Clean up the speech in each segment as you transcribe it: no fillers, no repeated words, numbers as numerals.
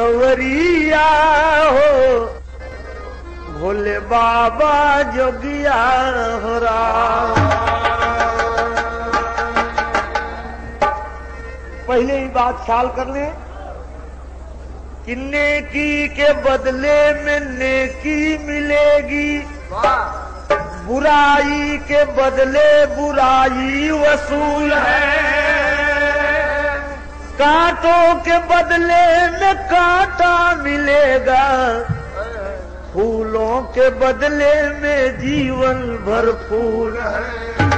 कंवरिया हो, भोले बाबा जोगिया हो राम। पहले ही बात ख्याल कर ले कि नेकी के बदले में नेकी मिलेगी, बुराई के बदले बुराई वसूल है। कांटों के बदले में कांटा मिलेगा, फूलों के बदले में जीवन भरपूर है।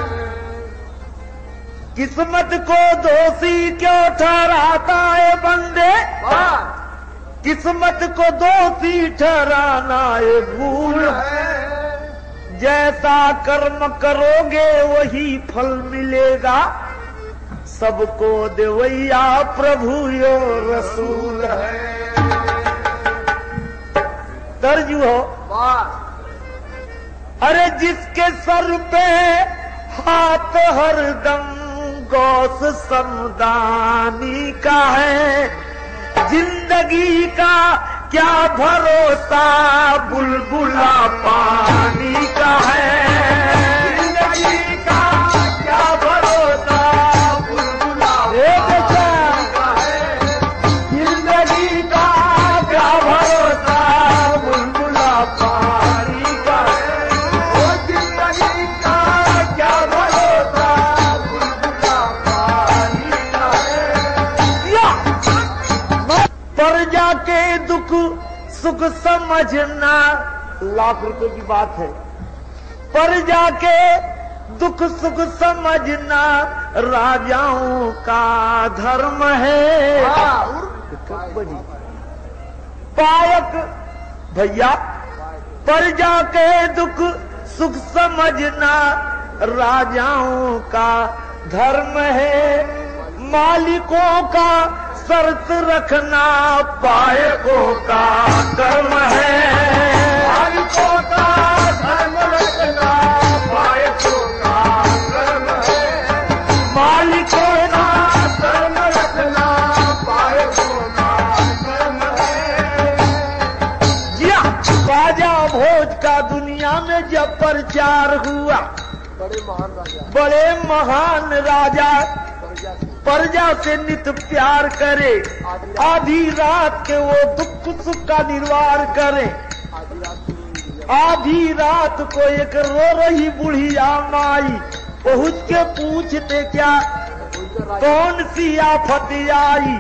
किस्मत को दोषी क्यों ठहराता है बंदे, किस्मत को दोषी ठहराना ये भूल है। जैसा कर्म करोगे वही फल मिलेगा, सबको देवैया प्रभु यो रसूल है। दर्ज हो अरे जिसके सर पे हाथ हरदम गौस समदानी का है, जिंदगी का क्या भरोसा बुलबुला पानी का है। जिंदगी का क्या भरोसा बुलबुला पानी का है। जिंदगी का क्या भरोसा बुलबुला पानी का है। ओ जिंदगी का क्या भरोसा बुलबुला पानी का है। पर जाके दुख सुख समझना, लाख रुपए की बात है। पर जाके दुख सुख समझना राजाओं का धर्म है। पायक भैया पर जाके दुख सुख समझना राजाओं का धर्म है। मालिकों का शर्त रखना पायकों का कर्म है। मालिकों का धर्म रखना पायकों का कर्म है। मालिकों का धर्म रखना पायकों का कर्म है। जिया राजा भोज का दुनिया में जब प्रचार हुआ, बड़े महान राजा प्रजा से नित प्यार करे, आधी रात के वो दुख सुख का निर्वाह करे। आधी रात को एक रो रही बुढ़िया माई पहुँच के पूछते क्या कौन सी आफत आई।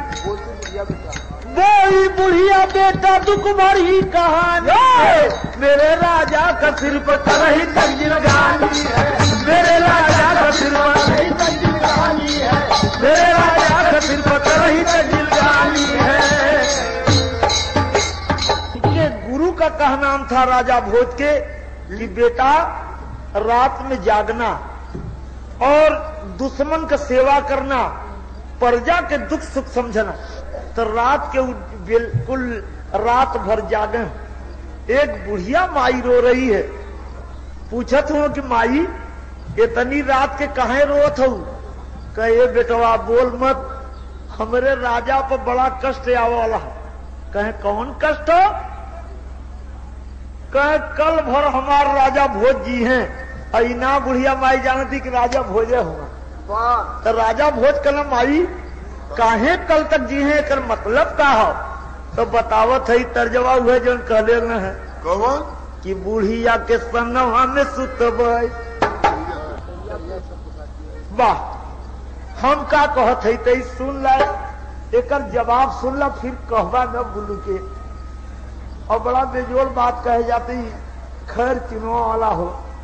वही बुढ़िया बेटा दुख भरी कहानी, मेरे राजा का सिर पर तरही तक जिंदगानी है। मेरे राजा का सिर पर तरही तक जिंदगानी है। मेरे राजा का सिर पर तरही तक जिंदगानी है। ये गुरु का कहना था राजा भोज के कि बेटा रात में जागना और दुश्मन का सेवा करना, प्रजा के दुख सुख समझना। तो रात के बिल्कुल रात भर जागे। एक बुढ़िया माई रो रही है। पूछत हूँ कि माई इतनी रात के कहे रोत हो। कहे बेटवा बोल मत, हमरे राजा पर बड़ा कष्ट आवे वाला है। कहे कौन कष्ट हो? कहे कल भर हमार राजा भोज जी हैं। ऐना बुढ़िया माई जानती कि राजा भोजे हुआ। तो राजा भोज कल माई काहे कल तक जी है, कर मतलब का हो? तो बतावत है तर्जवा हुए जो कहले है कौन कि बुढ़िया के सनवा में सुतबई। वाह, हम का कहत है तो सुन ला, एक जवाब सुन ला, फिर कहवा न बुलू के। और बड़ा बेजोड़ बात कहे जाती, खैर चुनवा वाला हो।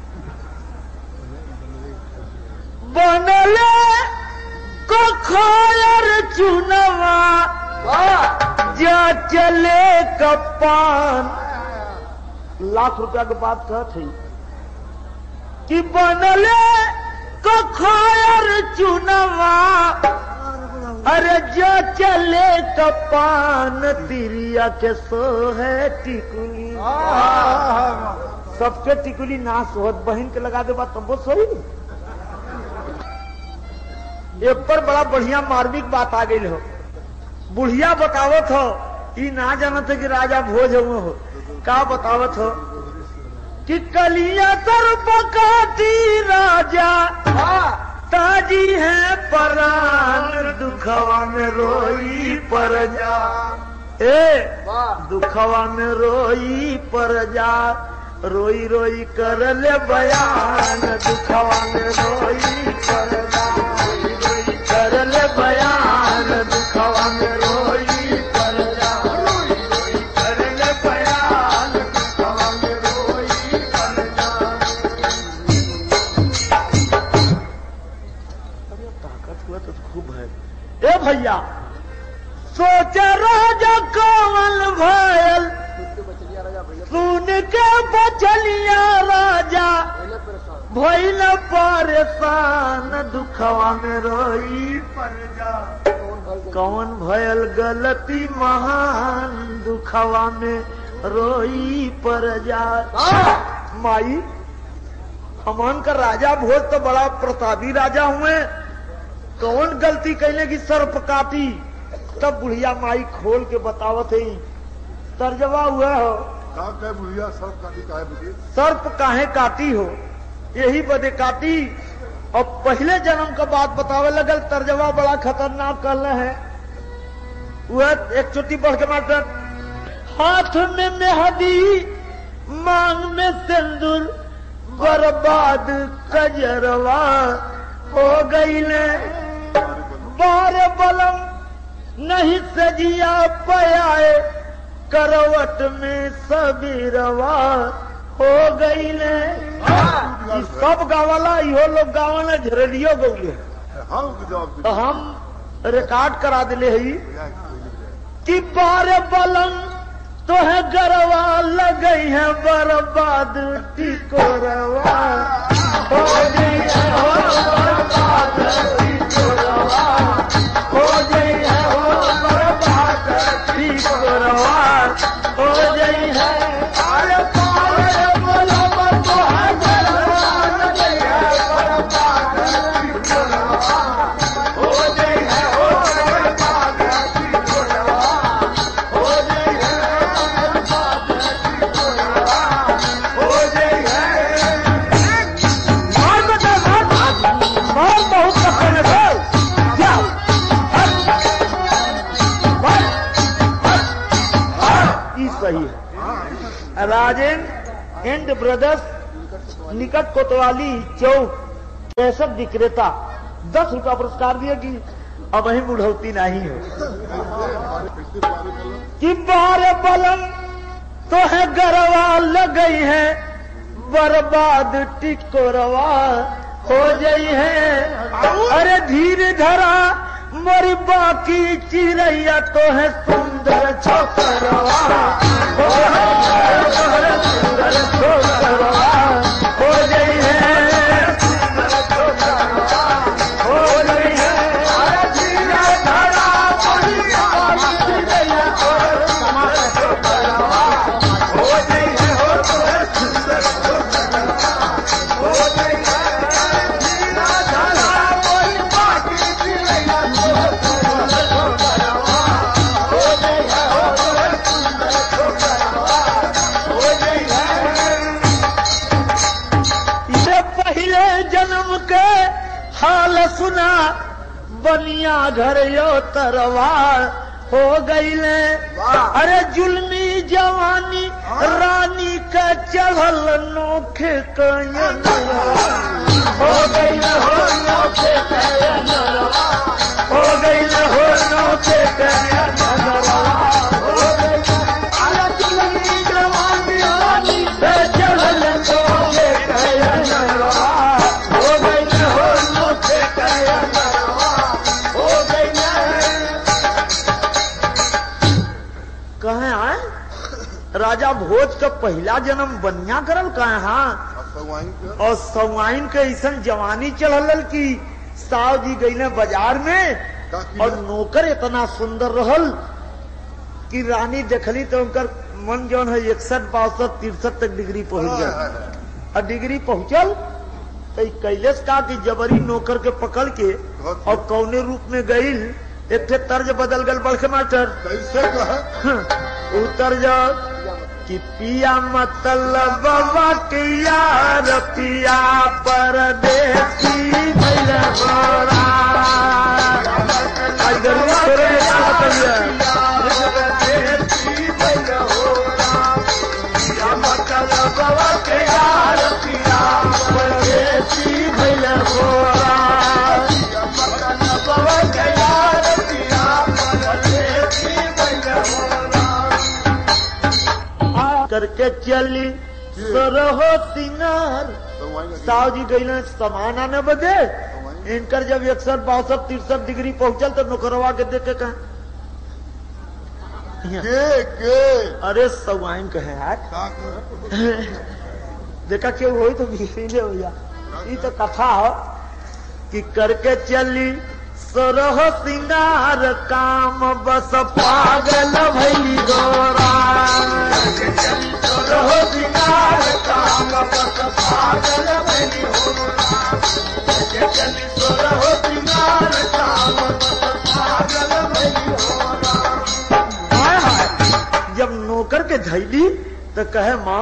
बनले को खायर चुनवा जा चले कपान। लाख रुपया की बात कहत है कि बनले को खायर चुनवा, अरे जो चले कपान तिरिया के सो है टिकुली। सबके टिकुली ना सोहत, बहन के लगा दे बात तब वो सोई। एक पर बड़ा बढ़िया मार्मिक बात आ गई हो। बुढ़िया बतावत हो ई ना जानत है कि राजा भोज हो। का बतावत हो कि कलिया तर पकाती राजा ताजी है परान दुखवा में रोई पर जा। दुखवा में रोई पर जा रोई रोई कर ले बयान दुखवा में रोई पर जा रोई रोई कर ले बयान दुखवा में रोई पर जा रोई रोई कर ले बयान दुखवा में रोई पर जा। अरे ताकत हुआ तो खूब है। ए भैया सोच राजा कमल भयल सुन के बचलिया राजा भइल परेशान दुखवा में रोई पर जा। कौन भयल गलती महान दुखवा में रोई पर जा। माई हमन का राजा भोज तो बड़ा प्रतापी राजा हुए, कौन गलती कहने की सर्प काटी। तब बुढ़िया माई खोल के बतावत है तर्जवा हुआ हो बुढ़िया सर्प काटी काहे बुझी सर्प काहे काटी हो यही बदे काटी। और पहले जन्म का बात बतावे लगल तर्जवा बड़ा खतरनाक कर है। वह एक चोटी बढ़ के मास्टर हाथ में मेहंदी मांग में सिंदूर बर्बाद कजरवा हो गई ने बारे बलम नहीं सजिया पयाए करवट में सबीरवा हो गई ने। सब गावाला इहो लोग गावाला झरलियो गौले तो हम रिकॉर्ड करा दिले है कि बारे बलम तो है गरवा लगई है बर्बाद टिकोरवा हो गई है हो बर्बाद टिकोरवा हो गई है हो बर्बाद टिकोरवा हो गई है। अरे बारे बलम तो है गरवा लगई है बर्बाद टिकोरवा हो गई है हो बर्बाद टिकोरवा हो गई सही है। राजेन एंड ब्रदर्स निकट कोतवाली चौक कैसक विक्रेता 10 रुपया पुरस्कार दिए कि अब वही बुढ़ौती नहीं हो कि बारे बलम तो है गरवा लगई है बर्बाद टिकोरवा हो गई है। अरे धीरे धरा मोरी बाकी चिड़ैया तो है सुंदर छोकरवा हो सुंदर छोकरवा हो गई है हो गई है। अरे धीरे धरा मोरी बाकी चिड़ैया तो है सुंदर छोकरवा हो गई है हो सुंदर छोकरवा हो गई है। धीरे धरा मोरी बाकी चिड़ैया तो है सुंदर छोकरवा हो गई है हो सुंदर छोकरवा हो गई है। ये पहले जन्म के हाल सुना बनिया घर यो तरवार हो गई ले। अरे जुल्मी जवानी रानी का चढ़ल नोखे कयनवा हो गई न हो नोखे कयनवा हो गई न हो नोखे कयनवा हो गई। अरे जुल्मी जवानी रानी का चढ़ल नोखे कयनवा हो गई न हो नोखे कयनवा हो गई न। कहे आए राजा भोज का पहला जन्म बनिया करल कहे हाँ और सवाइन के ऐसा जवानी चढ़ल की साव जी गई बाजार में और नौकर इतना सुंदर रहल कि रानी देखली तो उनकर मन जौन है 61 62 63 तक डिग्री पहुंच गया। और डिग्री पहुंचल तो कैलेश का कि जबरी नौकर के पकड़ के और कौने रूप में गईल एक ठे तर्ज बदल गल बड़के मास्टर कैसे कहे उतर जाओ कि पिया मतलब बाबा के यार पिया परदेसी भइल मोरा आज गरुआ तोरे का कहिया परदेसी भइल मोरा पिया मतलब बाबा के यार पिया परदेसी भइल मोरा पिया मतलब बाबा के यार पिया परदेसी भइल मोरा करके चली सरहो सिंगार साव जी गई सामान आने बदे इनकर जब 162-63 डिग्री पहुंचल तो नौकरवा के देख के कहा के अरे सवाइन कहे यार का कहे? देखा क्यों हो तो भीले हो जा ये तो कथा हो कि करके चली सरह सिंगार काम बस पागल भई गोरा सरह सिंगार काम बस पागल भई गोरा सरह सिंगार काम बस पागल भई गोरा हाय हाय जब नौकर के धैली तो कहे माँ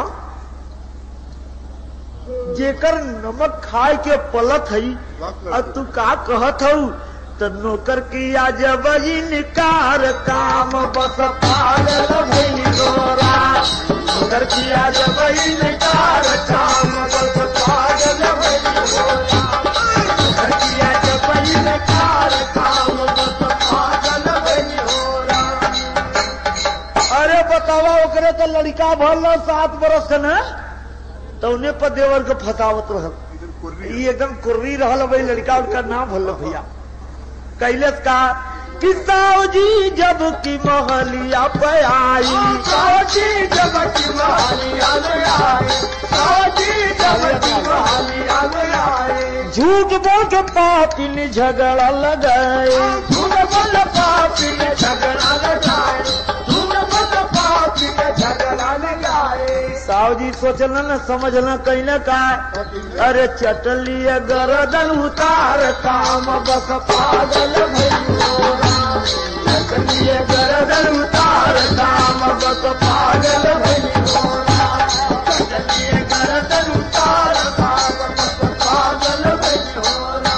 जेकर नमक खाए के पलत है और तू का कहत हऊ तो नौकर किया जब इनकार काम बस पागल भई गोरा नौकर किया जब इनकार काम बस पागल भई गोरा नौकर किया जब इनकार काम बस पागल भई गोरा अरे बतावा ओकरे तो लड़का भल 7 बरस के न तो उन्हें पर देवर के फसावत रहल ये एकदम कुर्री रहल भाई लड़का उनका नाम भल भैया कैलेश का किसाओ जी जब की महलिया पे आई साओ जी जब की महलिया में आई साओ जी जब की महलिया में आई झूठ बोल के पापी ने झगड़ा लगाए झूठ बोल पापी ने झगड़ा लगाए झूठ बोल पापी ने झगड़ा लगाए साहु जी सोचल न समझल कैले का अरे चटली गर्दन उतार काम बस पागल भई गोरा चटली गर्दन उतार काम बस पागल भई गोरा चटली गर्दन उतार काम बस पागल भई गोरा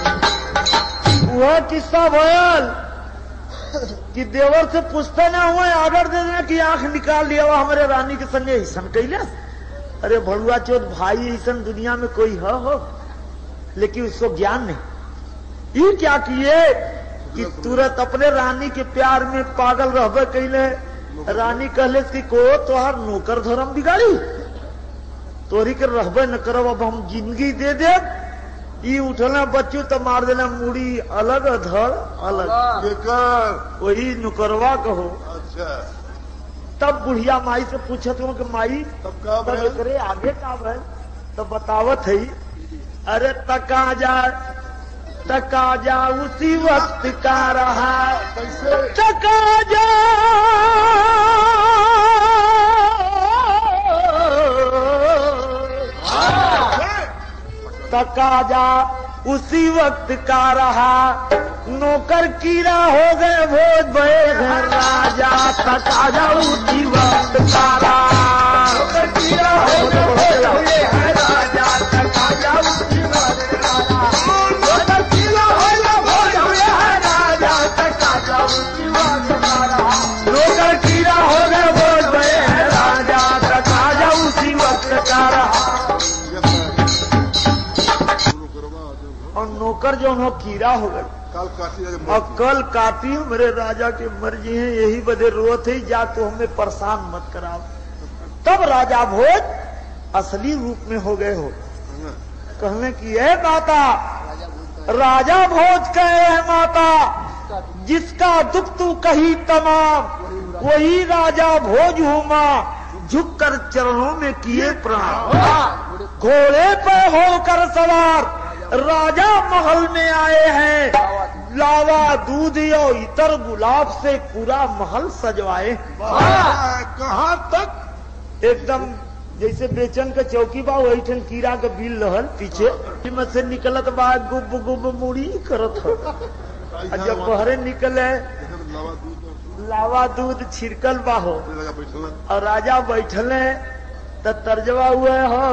वह किस्सा भयल कि देवर से पूछते ना हुए ऑर्डर दे देना कि आंख निकाल लिया हुआ हमारे रानी के संगे ऐसा कैले अरे भड़ुआ चौथ भाई ऐसा दुनिया में कोई हो लेकिन उसको ज्ञान नहीं ये क्या किए कि तुरंत अपने रानी के प्यार में पागल रहबे कैले रानी कहले कि को तोहार नौकर धर्म बिगाड़ी तोरी के रहबे न करब अब हम जिंदगी दे दे ई उठना बच्चू तो मार देना मुड़ी अलग धड़ अलग केकर वही नुकरवा कहो अच्छा तब बुढ़िया माई से पूछत हूँ कि माई तब का तब भइल? एकरे आगे का है तो बतावत है अरे तका जा उसी वक्त का रहा कैसे तका जा तकाजा उसी वक्त का रहा नौकर कीड़ा हो गए भोज भये घर राजा तकाजा उसी वक्त का रहा नौकर कीड़ा हो गए भोज भये घर राजा तकाजा उसी वक्त का रहा नौकर कीड़ा हो गए भोज भये घर राजा तकाजा उसी वक्त का रहा नौकर कीड़ा हो गए भोज भये घर राजा तकाजा उसी वक्त का रहा और नौकर जो हो कीड़ा हो गए काल काटी और कल काटी मेरे राजा की मर्जी है यही बदे रोत है जा तो हमें परेशान मत कराओ तब राजा भोज असली रूप में हो गए हो कहने की है माता राजा भोज कहे है माता जिसका दुख तू कही तमाम वही राजा भोज हूँ माँ झुक कर चरणों में किए प्रणाम घोड़े पे होकर सवार राजा महल में आए हैं लावा दूध और इतर गुलाब से पूरा महल सजवाए कहाँ तक एकदम जैसे बेचन के चौकी बा वही ठन कीड़ा के बिल रहल पीछे में से निकलत बा गुब गुब मुड़ी करत हो और जब बहरे निकले लावा दूध छिड़कल बाहो और राजा बैठले तो तर्जवा हुए हो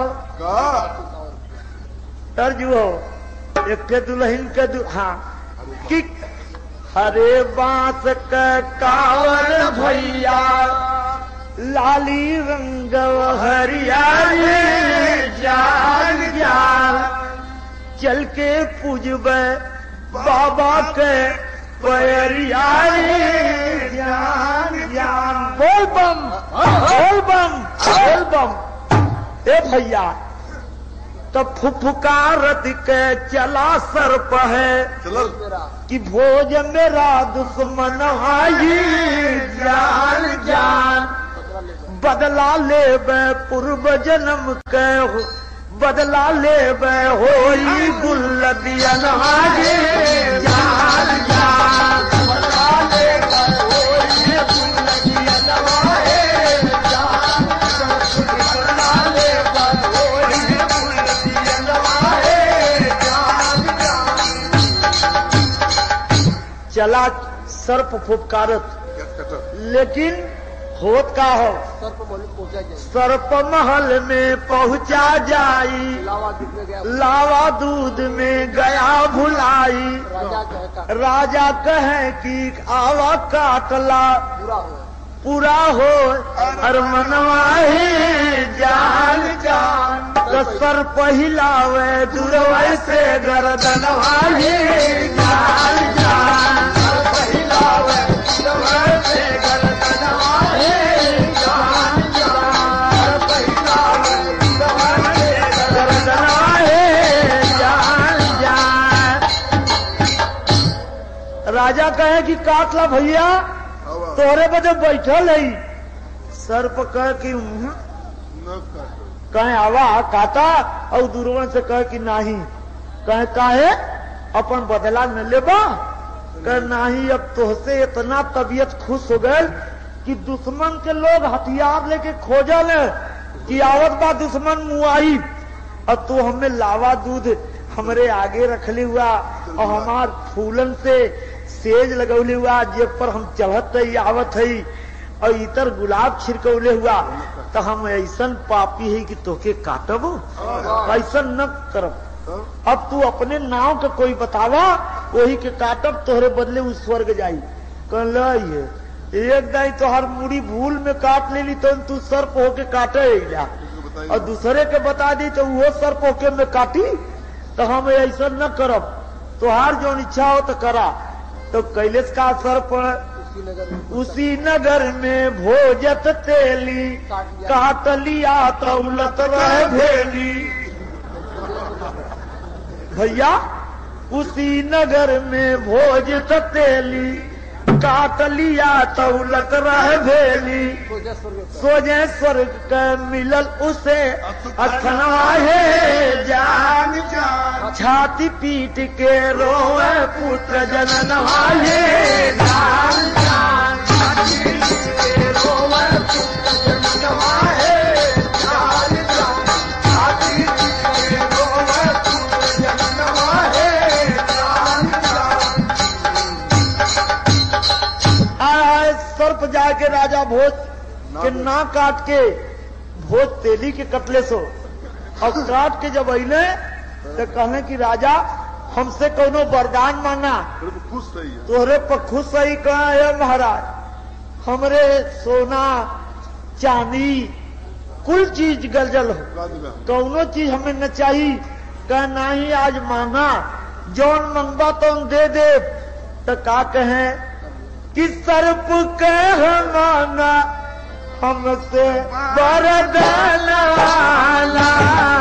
तर्ज हो एक के दुल्हन के हाँ कि हरे बांस के कावर भैया लाली रंग हरियाली जान जान चल के पूजबे बाबा के पैरियाली जान जान बोल बम बोल बम बोल बम। ए भैया तब फुफुकारत के चला सर्प है कि भोज मेरा दुश्मन आई जान जान बदला ले पूर्व जन्म के बदला ले होई गुल्लदियन आगे जान जान बदला ले होई गुल्लदियन आगे जान बदला ले होई गुल्लदियन आगे जान जान। चला सर्प फुफकारत लेकिन होत का हो सर्प महल में पहुंचा जाई लावा दूध में गया भुलाई राजा कहे कि आवा काटला पूरा हो और मनवाही जान जान तो सर्प हिलावे दुर्वै से गर्दनवाही जान जान सर्प हिलावे दुर्वै से गर्दनवाही जान जान सर्प हिलावे दुर्वै से गर्दनवाही जान जान। राजा कहे कि काटला भैया तोहरे बदे बैठल है सर्प कह कि कहे आवा काटा और दुर्वण से कहे कि नहीं कहे काहे अपन बदला न लेबा कहे नहीं अब तोहसे इतना तबीयत खुश हो गए कि दुश्मन के लोग हथियार लेके खोजल कि आवत बा दुश्मन मुआई और तू हमें लावा दूध हमरे आगे रखले हुआ और हमार फूलन से सेज लगौले हुआ जेब पर हम चढ़त है आवत है और इतर गुलाब छिड़कौले हुआ तो हम ऐसन पापी है कि तोके काटब ऐसा न करब। अब तू अपने नाव के कोई बतावा वही के काटब तोहरे बदले उस स्वर्ग जाई कहल एक दाई तो हर मुड़ी भूल में काट लेली तो तू सर्प होके काटे जा और दूसरे के बता दी तो वो सर्प होके में काटी तो हम ऐसा न करब तोहार जो इच्छा हो तो करा। तो कैलेश का सर्प उसी नगर में भोजत तेली काट लिया तो उलट रहे भेली भैया उसी नगर में भोजत तेली काट लिया तो उलट रहे भेली सोजे स्वर्ग के मिलल उसे अथनवा है जान छाती पीट के रोए पुत्र जननवा है जान छाती पीट के रोए पुत्र जननवा है जान छाती पीट के रोए पुत्र जननवा है जान। सर्प जाके राजा भोज के ना काट के भोज तेली के कटले सो और काट के जब अले तो कहने कि राजा हमसे कोनो वरदान मांगा खुश सही है तोहरे पर खुश सही कहा है महाराज हमरे सोना चांदी कुल चीज गलजल हो कोनो चीज हमें न चाहिए कह नहीं आज मांगा जौन मंगवा तो दे दे तो का कहे कि सर्प कह मांगा हमसे वरदान वाला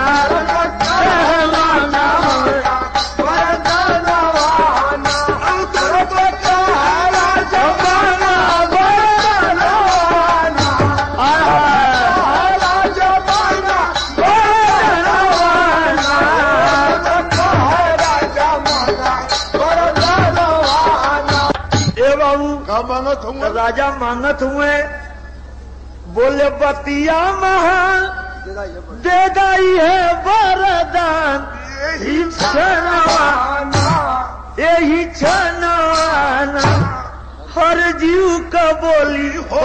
मांगत हूँ राजा मांगत हुए बोले बतिया महान दे गई है वरदान यही छनवाना हर जीव का बोली हो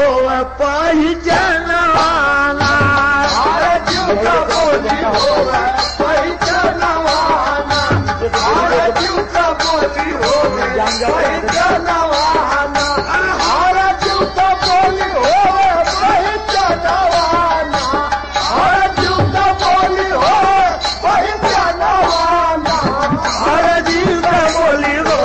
पहचानवाना हर जीव का बोली हो पहचानवाना हर जीव का बोली हो पहचानवाना हर जीव का बोली हो पहचानवाना हर जीव का बोली हो पहचानवाना हर जीव का बोली हो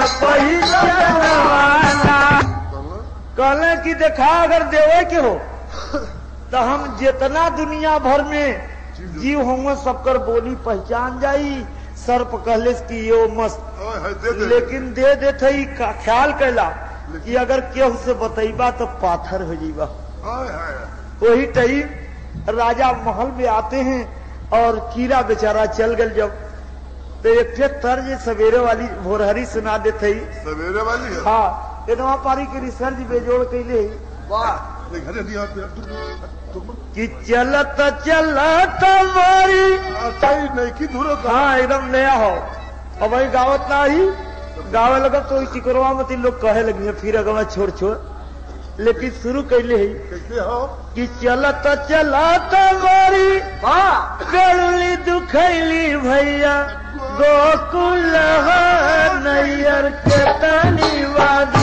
पहचानवाना। कहले कि देखा अगर देवे के हो तो हम जितना दुनिया भर में जीव होंगे सबकर बोली पहचान जाई। सर्प कहले कि यो मस्त लेकिन दे देते ही ख्याल कैला कि अगर केहू से बतैबा तो पाथर हो जीवा। वही टाइम राजा महल में आते हैं और कीड़ा बेचारा चल गल जब तो एक तर्ज सवेरे वाली भोरहरी सुना देते ही सवेरे वाली है। हाँ इतना पारी के रिसर्च बेजोड़ कैले कि चलत चलत मारी नहीं की धुरो हाँ एकदम नया हो अब वही गावत ना ही गावे लगा तो चिकरवा मत लोग कहे लगी फिर अगवा छोड़ छोड़ लेकिन शुरू कैले ही कैसे हो कि चलत चलत मारी गली दुखैली भैया गोकुल नैयर के तनी वादी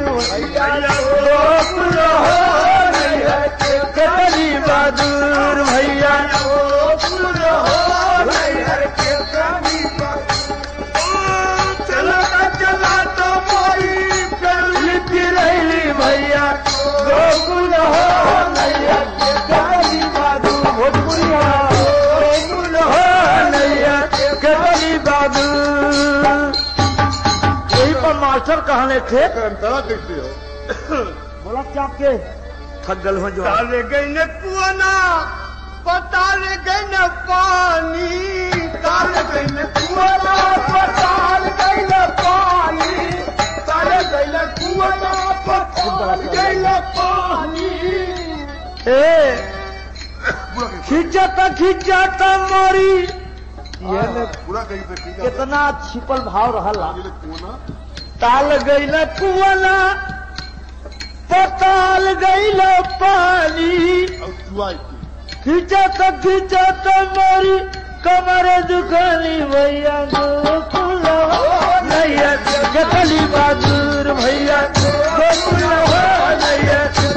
गोकुल नैयर के तनी बहादुर भैया गोकुल नैयर के तनी चलत चलत मारी गली फिरैली भैया गोकुल नैयर के तनी बहादुर भोजपुरिया गोकुल नैयर के तनी बहादुर। यही पर मास्टर कहने थे अंतरा देखते हो बोला क्या आपके थक गल हो जो ताले गई न कुआना पताले गई न पानी ताले गई न कुआना पताल गई न पानी ताले गई न कुआना पताल गई न पानी ए खिंचत मोरी ये पूरा कहीं से ठीक है कितना छिपल भाव रहला कोना ताल गईल कुआना पताल गईल पानी और चुआई की खिंचत मोरी कमर दुखनी भैया गोकुल नैया गली बहादुर भैया गोकुल नैया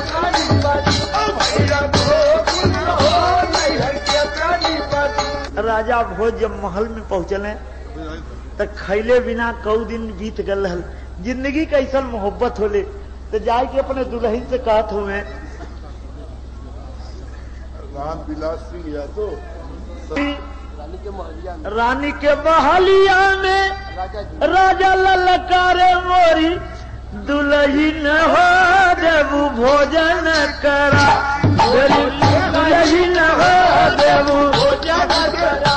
राजा भोज जब महल में पहुंचले तो खैले बिना कऊ दिन बीत गल रहल। जिंदगी कैसन मोहब्बत होले तो जाए के अपने दुल्हन से कहत हुए राम विलास सिंह यादव रानी के महलिया में राजा ललकारे मोरी दुल्हन हो देबू भोजन करा दुल्हन हो देबू भोजन करा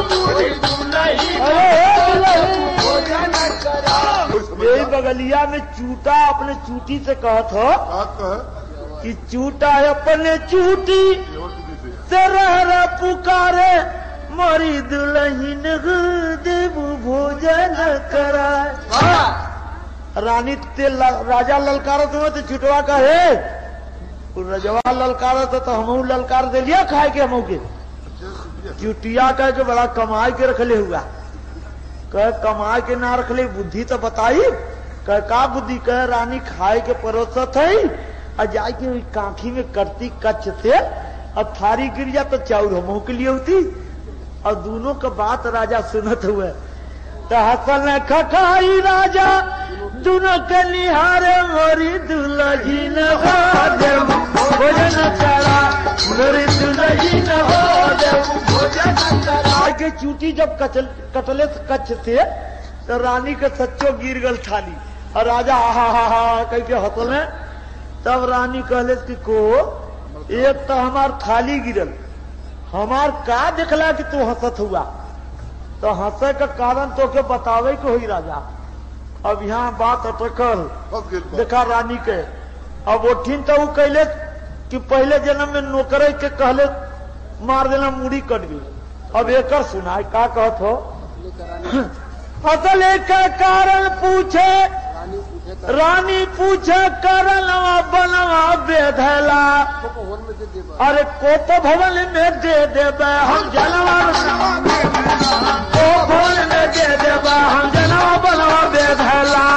यही बगलिया में चूटा अपने चूटी से कहत हो कि चूटा अपने चूटी से रह पुकारे मोरी दुल्हन देबू भोजन कराए। रानी ते राजा ललकारत हुए तो चुटवा कहे रजवा ललकारत तो हमहू ललकार दे लिया खाए के हमहू के चुटिया कह के बड़ा कमाई के रखले हुआ कह कमाई के ना रखले बुद्धि तो बताई कह का बुद्धि कह रानी खाए के परोसत है और जाए के कांखी में करती कच्च से और थारी गिर जा तो चाउर हमहू के लिए होती और दोनों का बात राजा सुनत हुए तो हसल खखाई राजा दोनों के निहारे मोरी दुल्हन भोजन करा मोरी दुल्हन भोजन करा के चूटी जब कटले कच्छ से तो रानी के सच्चो गिर गल थाली और राजा हा हा हा कह के हंसले। तब रानी कहले कि को एक तो हमार थाली गिरल हमार का देखला कि तू हंसत हुआ तो हंसे का कारण तो के बतावे के हुई राजा। अब यहाँ बात अटकल देखा रानी के अब ओठिन तो वो कहले कि पहले जन्म में नौकरे के कहले मार देना मुड़ी कट गई। अब एक सुना का कहत हो फसले का कारण पूछे रानी पूछे करनवा बनवा बेधला अरे कोप भवन में दे देबे हम जनवा को भवन में दे देबे हम जनवा बनवा बेधला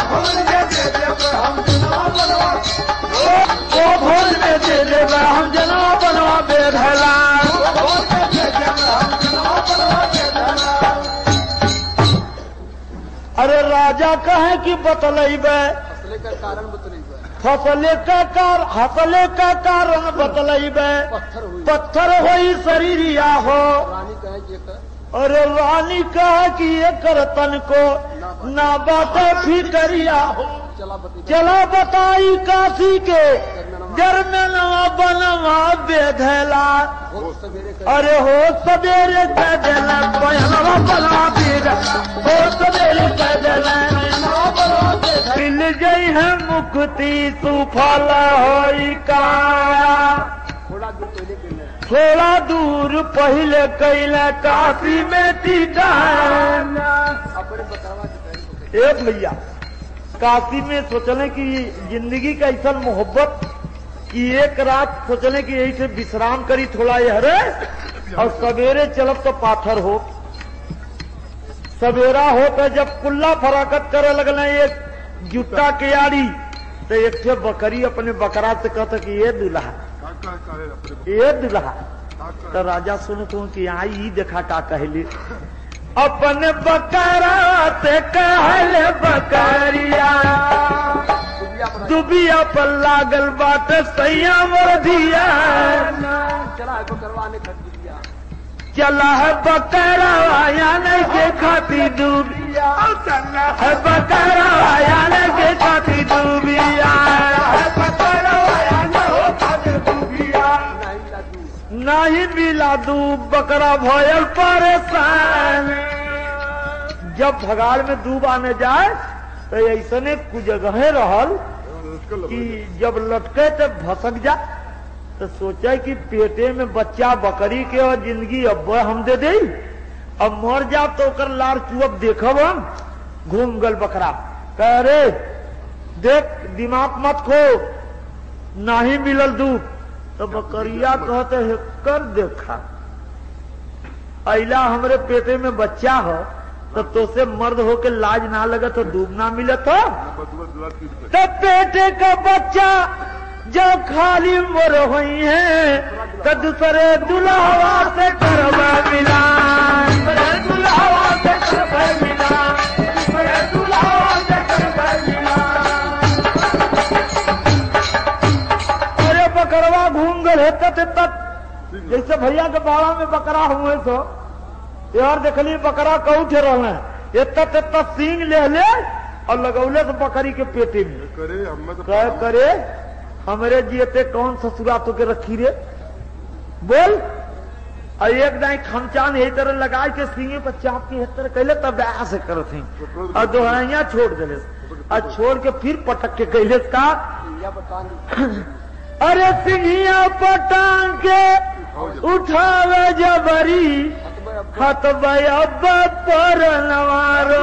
को भवन में दे देबे हम जनवा बनवा बेधला अरे राजा कहे कि बतलैबे फसले का कारण बतलैबे पत्थर होई शरीरिया हो अरे रानी कहे कि ये कर तन को ना बातें फिकरिया हो चला बताई काशी के जरमनवा बनवा बेधला अरे हो सवेरे कह देला बनवा बनवा बेधला हो सवेरे कह देला मिल गई है मुक्ति सुफल होई काया थोड़ा दूर पहले कैला काशी में टीका ए भैया काशी में सोचने की जिंदगी का ऐसा मोहब्बत कि एक रात सोचने की यही से विश्राम करी थोड़ा ये हरे और सवेरे चलब तो पाथर हो सवेरा हो तो जब कुल्ला फराकत करे लगना एक जुट्टा के यारी तो एक थे बकरी अपने बकरा से कहता कि ये दुल्हा तो राजा सुनता हूँ कि आई देखा का कहले अपने बकरा से कहले बकरिया दुबिया पर लागल बात सैया मर दिया चला है बकरा आया नहीं के खाती डूबिया है बकरा आया नहीं के खाती डूबिया नहीं मिला दूब बकरा भयल परेशान जब भगाड़ में दूब आने जाए तो ऐसने कुछ जगह रहल कि जब लटके तो भसक जा तो सोचा कि पेटे में बच्चा बकरी के और जिंदगी अब हम दे दे अब मर जा तो कर लार चुअब देखब हम घूम गल बकरा कह रे देख दिमाग मत खो नहीं मिलल दूध तो बकरिया कहते है कर देखा अला हमरे पेटे में बच्चा हो तो से मर्द होके लाज ना लगे तो दूध ना मिले तो पेटे का बच्चा जब खाली मोर हुई है तो दूसरे दुल्हवा से करवा मिला दुल्हवा से करवा मिला दूसरे दुल्हवा से करवा मिला अरे बकरवा घूम गए तक जैसे भैया के बाड़ा में बकरा हुए तो यार देखली बकरा कऊ ठे रहे इतना सींग ले और लगौले तो बकरी के पेटे में करे हमारे जीते कौन ससुरा तो के रखी रे बोल और एक दाई खमचान यही तरह लगाए के सींगे पर चाप के तरह कैले तब से करते और दोहराइया छोड़ दिले और छोड़ के फिर पटक के कैले का अरे सिंहिया पटांग के उठावे जबरी खतबया पर नवारो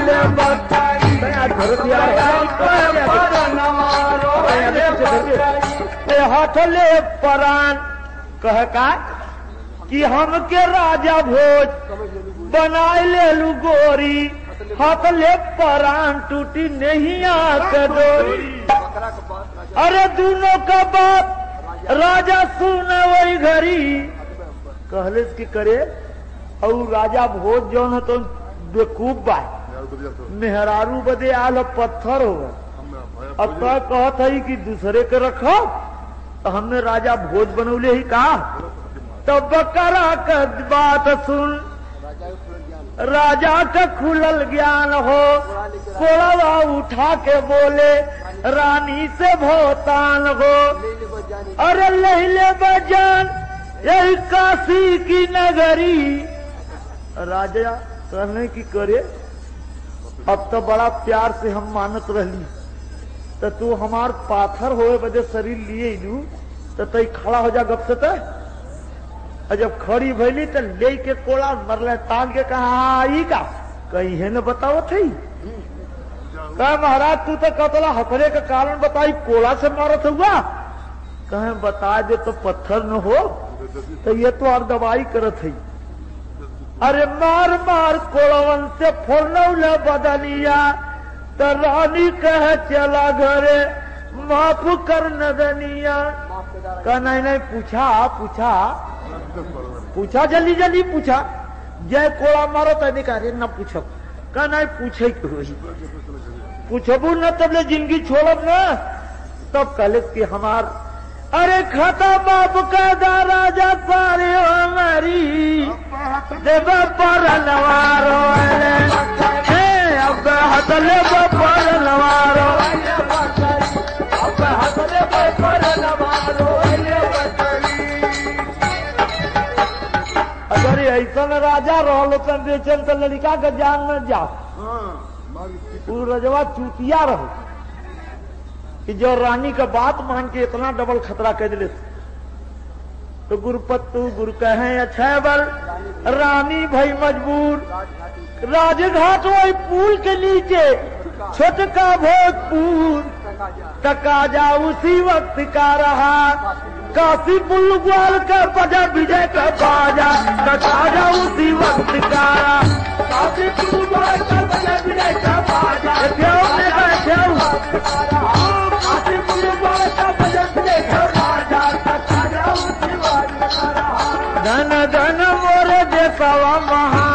हथले परान कह का कि हम के राजा भोज बनाए ले लू गोरी हथले परान टूटी नहीं आके डोरी अरे दोनों का बात राजा सुने वही घड़ी कहले की करे और राजा भोज जो है तो बेकूफ बा मेहरारू बदे आल पत्थर हो अब तो कहत है कि दूसरे के रखो तो हमने राजा भोज बनौले ही कहा तो बकरा का बात सुन राजा का खुलल ज्ञान हो कोड़वा उठा के बोले रानी से भोतान हो अरे लहले बजान यही काशी की नगरी राजा कहने की करे अब तो बड़ा प्यार से हम मानत रहली तो तू हमार पाथर होए बदे शरीर लिए लू तो तई खड़ा हो जा गप से और जब खड़ी भैली तो ले के कोड़ा मरले तान के कहा ई का कहीं है न बताओ थी कहे महाराज तू तो कतला हथरे का कारण बताई कोड़ा से मारत हुआ कहे बता दे तो पत्थर न हो तो ये तो और दवाई करत है अरे मार मार कोड़वन से फोड़नौले बदनिया तो रानी कहे चला घरे माफ कर नदनिया कहा नहीं पूछा जल्दी जल्दी पूछा जय कोड़ा मारो तो नहीं कह न पूछो कहा नहीं पूछे पूछबू न तब ले जिंदगी छोड़ब न तब कहले कि हमार अरे खाता बाप का राजा सारे हमारी देव पर नवारो अब हथले पर नवारो अब हथले पर नवारो अगर ऐसा राजा रहो तो बेचन तो लड़का का जान न जा रजवा चूतिया रहो कि जो रानी का बात मान के इतना डबल खतरा कह दिले तो गुरुपत्तु गुरु कहे अच्छा बल रानी भाई मजबूर राजघाट वही पुल के नीचे छोटका भोजपुर टका जा उसी वक्त का रहा काशी पुल ग्वाल का बजा विजय का बाजा टका जा उसी वक्त का रहा काशी पुल ग्वाल का बजा विजय का बाजा धन धन मोर देशवा महा